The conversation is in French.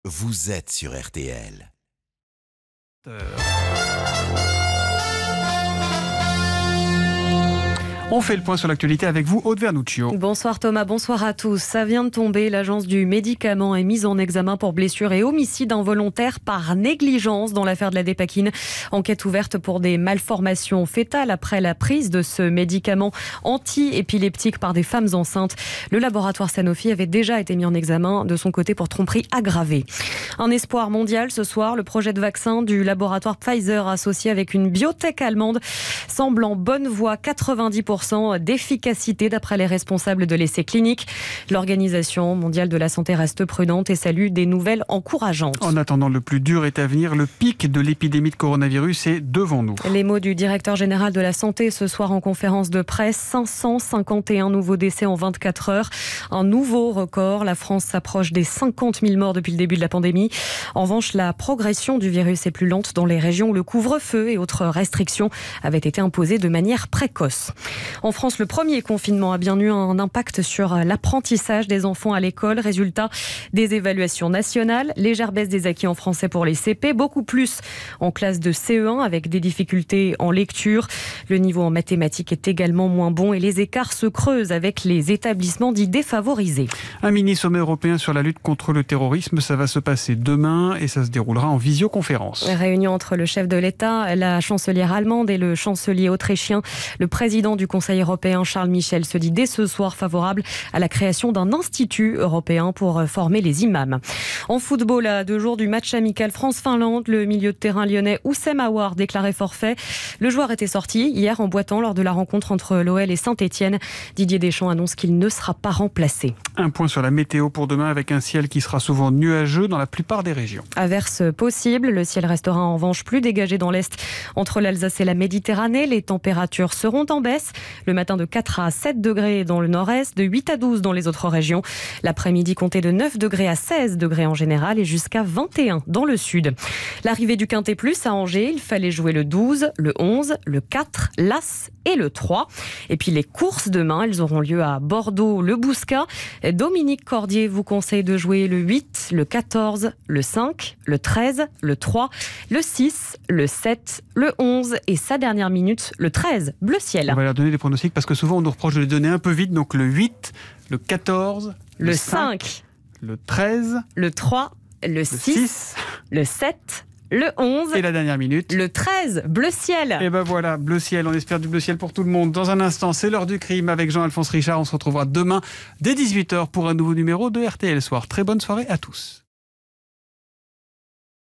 vous êtes sur RTL. On fait le point sur l'actualité avec vous, Aude Vernuccio. Bonsoir Thomas, bonsoir à tous. Ça vient de tomber, l'agence du médicament est mise en examen pour blessure et homicide involontaire par négligence dans l'affaire de la Dépakine. Enquête ouverte pour des malformations fétales après la prise de ce médicament anti-épileptique par des femmes enceintes. Le laboratoire Sanofi avait déjà été mis en examen de son côté pour tromperie aggravée. Un espoir mondial ce soir, le projet de vaccin du laboratoire Pfizer associé avec une biotech allemande semble en bonne voie, 90% d'efficacité d'après les responsables de l'essai clinique. L'Organisation mondiale de la santé reste prudente et salue des nouvelles encourageantes. En attendant, le plus dur est à venir. Le pic de l'épidémie de coronavirus est devant nous. Les mots du directeur général de la santé ce soir en conférence de presse. 551 nouveaux décès en 24 heures. Un nouveau record. La France s'approche des 50 000 morts depuis le début de la pandémie. En revanche, la progression du virus est plus lente dans les régions où le couvre-feu et autres restrictions avaient été imposées de manière précoce. En France, le premier confinement a bien eu un impact sur l'apprentissage des enfants à l'école. Résultat des évaluations nationales. Légère baisse des acquis en français pour les CP, beaucoup plus en classe de CE1 avec des difficultés en lecture. Le niveau en mathématiques est également moins bon et les écarts se creusent avec les établissements dits défavorisés. Un mini-sommet européen sur la lutte contre le terrorisme, ça va se passer demain et ça se déroulera en visioconférence. Réunion entre le chef de l'État, la chancelière allemande et le chancelier autrichien. Le président du Conseil européen, Charles Michel, se dit dès ce soir favorable à la création d'un institut européen pour former les imams. En football, à 2 jours du match amical France-Finlande, le milieu de terrain lyonnais Oussem Aouar déclaré forfait. Le joueur était sorti hier en boitant lors de la rencontre entre l'OL et Saint-Etienne. Didier Deschamps annonce qu'il ne sera pas remplacé. Un point sur la météo pour demain avec un ciel qui sera souvent nuageux dans la plupart des régions. Averse possible, le ciel restera en revanche plus dégagé dans l'Est. Entre l'Alsace et la Méditerranée, les températures seront en baisse. Le matin de 4 à 7 degrés dans le nord-est, de 8 à 12 dans les autres régions. L'après-midi comptez de 9 degrés à 16 degrés en général et jusqu'à 21 dans le sud. L'arrivée du Quintet Plus à Angers, il fallait jouer le 12, le 11, le 4, l'As et le 3. Et puis les courses demain, elles auront lieu à Bordeaux, le Bouscat. Dominique Cordier vous conseille de jouer le 8, le 14, le 5, le 13, le 3, le 6, le 7, le 11 et sa dernière minute, le 13, bleu ciel. On va leur donner des pronostics parce que souvent on nous reproche de les donner un peu vite. Donc le 8, le 14, le 5, le 13, le 3, le 6, le 7, le 11 et la dernière minute, le 13, bleu ciel. Et ben voilà, bleu ciel, on espère du bleu ciel pour tout le monde. Dans un instant, c'est l'heure du crime avec Jean-Alphonse Richard. On se retrouvera demain dès 18h pour un nouveau numéro de RTL Soir. Très bonne soirée à tous.